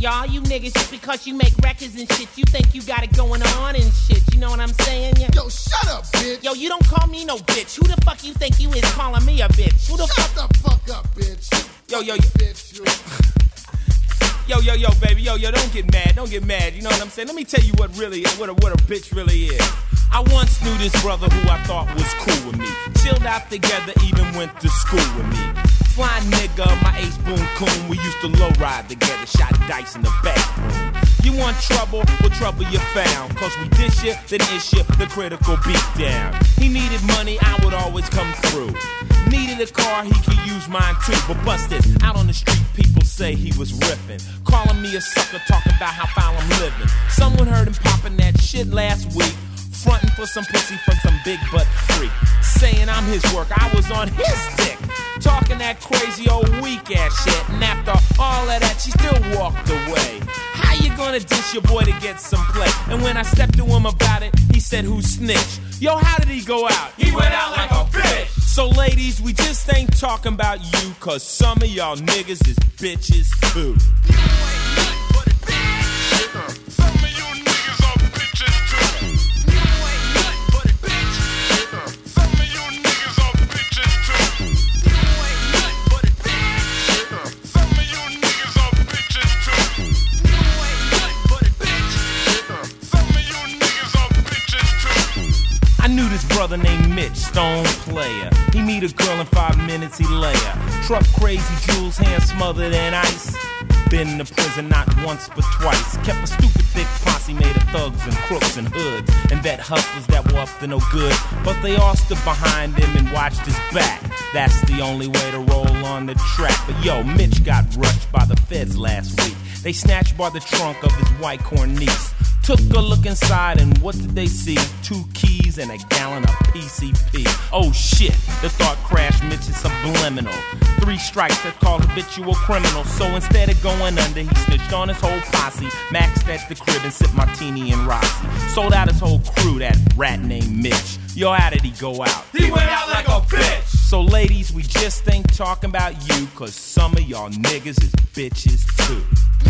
y'all. You niggas, just because you make records and shit, you think you got it going on and shit. You know what I'm saying? Yeah. Yo, shut up, bitch. Yo, you don't call me no bitch. Who the fuck you think you is calling me a bitch? Who the Shut the fuck up, bitch. Yo, bitch, you. Yo, baby, yo, don't get mad, you know what I'm saying? Let me tell you what a bitch really is. I once knew this brother who I thought was cool with me. Chilled out together, even went to school with me. Fly nigga, my ace boom coon, we used to low ride together, shot dice in the bathroom. You want trouble? Well, trouble you found. Cause we dish you, then issue the critical beat down. He needed money, I would always come through. Needed a car, he could use mine too. But busted, out on the street, people say he was riffing. Calling me a sucker, talking about how foul I'm living. Someone heard him popping that shit last week. Frontin' for some pussy from some big butt freak. Saying I'm his work, I was on his dick. Talking that crazy old weak ass shit. And after all of that, she still walked away. How you gonna dish your boy to get some play? And when I stepped to him about it, he said, who snitched? Yo, how did he go out? He went out like a bitch. So ladies, we just ain't talking about you, cause some of y'all niggas is bitches too. Brother named Mitch, stone player. He meet a girl in 5 minutes, he lay her. Truck crazy, jewels, hand smothered in ice. Been to prison not once but twice. Kept a stupid thick posse made of thugs and crooks and hoods and vet hustlers that were up to no good. But they all stood behind him and watched his back. That's the only way to roll on the track. But yo, Mitch got rushed by the feds last week. They snatched by the trunk of his white cornice. Took a look inside and what did they see? 2 keys and a gallon of PCP. Oh shit, the thought crashed Mitch is subliminal. 3 strikes, that's called habitual criminal. So instead of going under, he snitched on his whole posse. Maxed at the crib and sipped martini and Rossi. Sold out his whole crew, that rat named Mitch. Yo, how did he go out? He went out like a bitch. So ladies, we just ain't talking about you, cause some of y'all niggas is bitches too.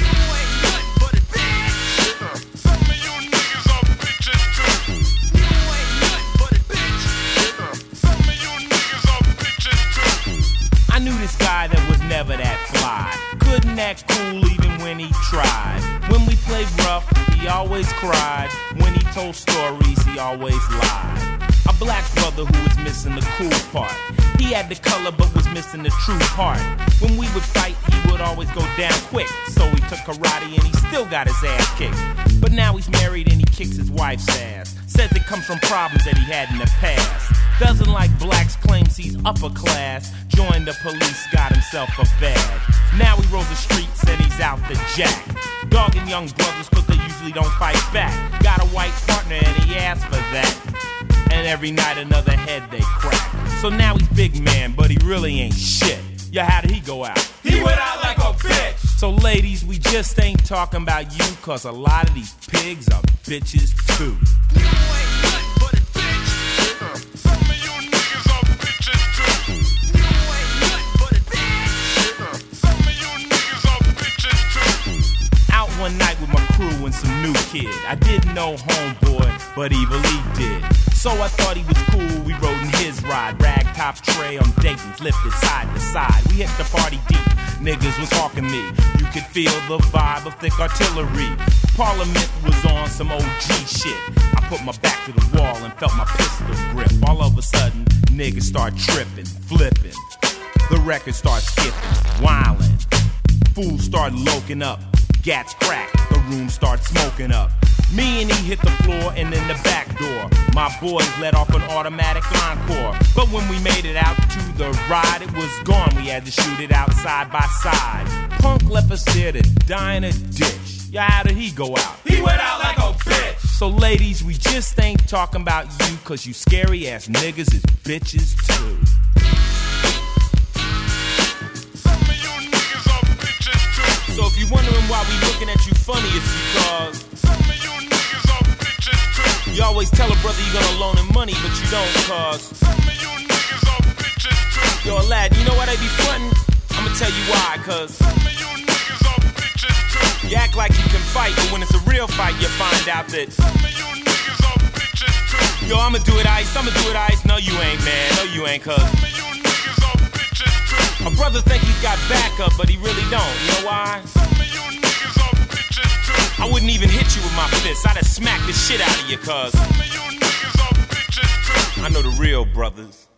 I knew this guy that was never that fly. Couldn't act cool even when he tried. When we played rough, he always cried. When he told stories, he always lied. A black brother who was missing the cool part. He had the color but was missing the true heart. When we would fight, he would always go down quick. So he took karate and he still got his ass kicked. But now he's married and he kicks his wife's ass. Says it comes from problems that he had in the past. Doesn't like blacks, claims he's upper class. Joined the police, got himself a badge. Now he rolls the streets and he's out the jack. Dogging young brothers cause they usually don't fight back. Got a white partner and he asked for that. And every night another head they crack. So now he's big man, but he really ain't shit. Yo, how did he go out? He went out like a bitch. So ladies, we just ain't talking about you, cause a lot of these pigs are bitches too. One night with my crew and some new kid. I didn't know homeboy, but he believed it. So I thought he was cool, we rode in his ride. Ragtop tray on Dayton's, lifted side to side. We hit the party deep, niggas was hawking me. You could feel the vibe of thick artillery. Parliament was on some OG shit. I put my back to the wall and felt my pistol grip. All of a sudden, niggas start tripping, flipping. The record starts skipping, wildin'. Fools start loking up. Gats crack, the room starts smoking up. Me and he hit the floor and then the back door. My boys let off an automatic encore. But when we made it out to the ride, it was gone. We had to shoot it out side by side. Punk left us there to die in a ditch. Yeah, how did he go out? He went out like a bitch. So ladies, we just ain't talking about you, cause you scary ass niggas is bitches too. So if you're wondering why we looking at you funny, it's because some of you niggas are bitches too. You always tell a brother you're gonna loan him money, but you don't, cause some of you niggas are bitches too. Yo, lad, you know why they be frontin'? I'ma tell you why, cause some of you niggas are bitches too. You act real fight, you find out that Some of you niggas are bitches too. yo, I'ma do it ice, no you ain't, man, no you ain't, cuz Some of you niggas are bitches too. a brother think he's got backup, but he really don't, you know why? Some of you niggas are bitches too. I wouldn't even hit you with my fist, I'd have smacked the shit out of you, cuz Some of you niggas are bitches too. I know the real brothers.